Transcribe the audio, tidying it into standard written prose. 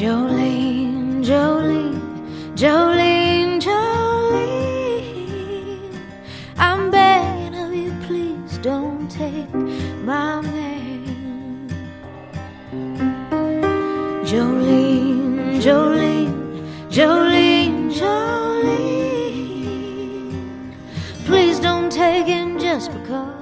Jolene, Jolene, Jolene, Jolene, I'm begging of you, please don't take my man. Jolene, Jolene, Jolene, Jolene, please don't take him just because